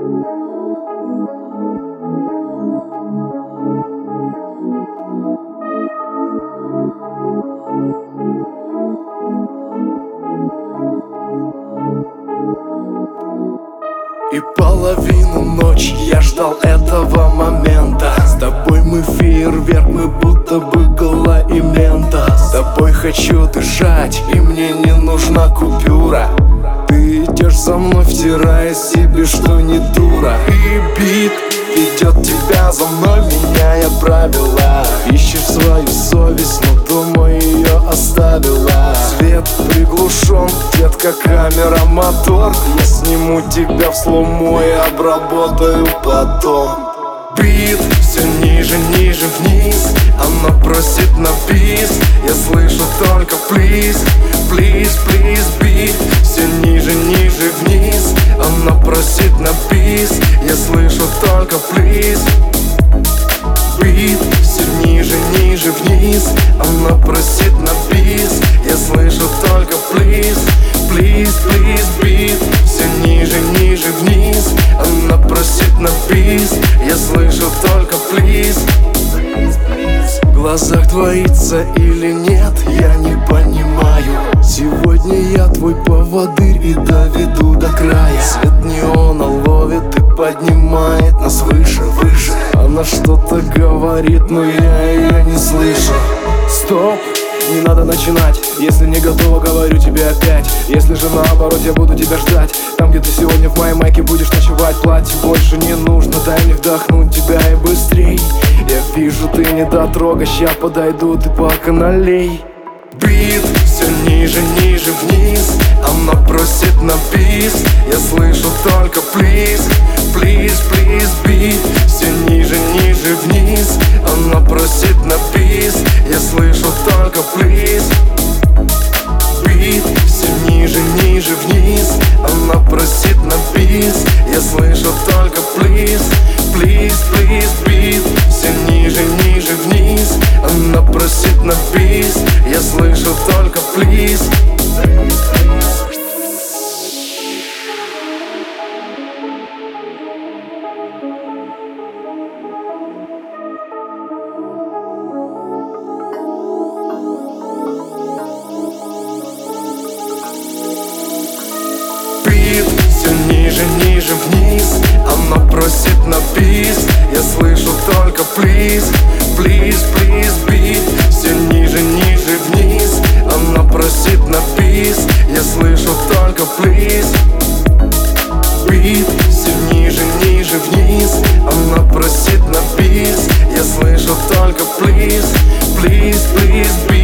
И половину ночи я ждал этого момента. С тобой мы фейерверк, мы будто бы кола и мента. С тобой хочу дышать, и мне не нужна купюра. Ты идешь за мной, втирая себе, что не дура. И бит ведет тебя за мной, меняя правила. Ищешь свою совесть, но дома ее оставила. Свет приглушен, детка, камера, мотор. Я сниму тебя в слоумо и обработаю потом. Бит все ниже, ниже, вниз. Она просит на бис. Я слышу только please, please, please. Бит все ниже, ниже, вниз. Она просит на бис. Я слышу только please. Бит все ниже, ниже, вниз. Она просит на бис. Я слышу только please, please, please. Бит все ниже, ниже, вниз. Она просит на бис. Я слышу только please. В глазах двоится или нет, я не понимаю. Сегодня я твой поводырь и доведу до края. Свет неона ловит и поднимает нас выше, выше. Она что-то говорит, но я ее не слышу. Стоп, не надо начинать. Если не готова, говорю тебе опять. Если же наоборот, я буду тебя ждать. Там, где ты сегодня в моей майке будешь ночевать. Платье больше не нужно, дай мне вдохнуть тебя и быстрей. Я вижу, ты недотрога, ща подойду, ты пока налей. Бит все ниже, ниже, вниз. Она просит на бис. Я слышу только please, please, please. Бит все ниже, ниже, вниз. Она просит на бис. Я слышу только please. Бит все ниже, ниже, вниз. Она просит на бис. Я слышу только please, please, please. Бит все ниже, ниже, вниз. Она просит на бис. Я слышу только please. Все ниже, ниже, вниз. Она просит на бис. Я слышу только please, please, please. Бит все ниже, ниже, вниз. Она просит на бис. Я слышу только please. Бит все ниже, ниже, вниз. Она просит на бис. Я слышу только please, please, please.